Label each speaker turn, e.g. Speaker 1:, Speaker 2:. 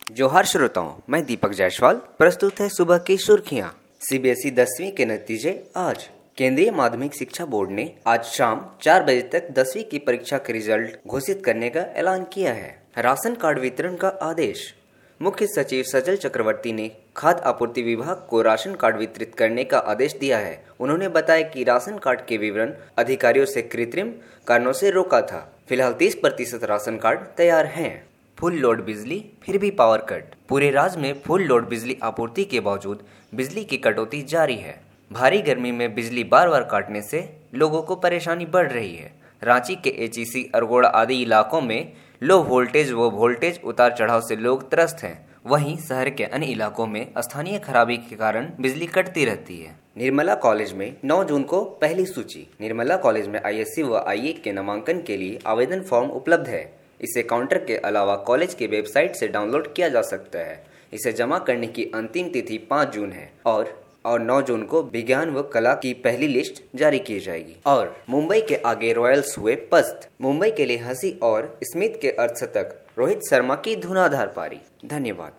Speaker 1: जोहार श्रोताओं, मैं दीपक जायसवाल। प्रस्तुत है सुबह की सुर्खियां। सीबीएसई 10वीं के नतीजे आज। केंद्रीय माध्यमिक शिक्षा बोर्ड ने आज शाम 4 बजे तक 10वीं की परीक्षा के रिजल्ट घोषित करने का ऐलान किया है। राशन कार्ड वितरण का आदेश। मुख्य सचिव सजल चक्रवर्ती ने खाद्य आपूर्ति विभाग को राशन कार्ड वितरित करने का आदेश दिया है। उन्होंने बताया कि राशन कार्ड के विवरण अधिकारियों से कृत्रिम कारणों से रोका था। फिलहाल 30% राशन कार्ड तैयार हैं। फुल लोड बिजली फिर भी पावर कट। पूरे राज्य में फुल लोड बिजली आपूर्ति के बावजूद बिजली की कटौती जारी है। भारी गर्मी में बिजली बार बार काटने से लोगों को परेशानी बढ़ रही है। रांची के एचईसी, अरगोड़ा आदि इलाकों में लो वोल्टेज व वोल्टेज उतार चढ़ाव से लोग त्रस्त हैं। वहीं शहर के अन्य इलाकों में स्थानीय खराबी के कारण बिजली कटती रहती है। निर्मला कॉलेज में 9 जून को पहली सूची। निर्मला कॉलेज में आईएससी व आईए के नामांकन के लिए आवेदन फॉर्म उपलब्ध है। इसे काउंटर के अलावा कॉलेज के वेबसाइट से डाउनलोड किया जा सकता है। इसे जमा करने की अंतिम तिथि 5 जून है और 9 जून को विज्ञान व कला की पहली लिस्ट जारी की जाएगी। और मुंबई के आगे रॉयल्स हुए पस्त। मुंबई के लिए हंसी और स्मिथ के अर्धशतक, रोहित शर्मा की धुआंधार पारी। धन्यवाद।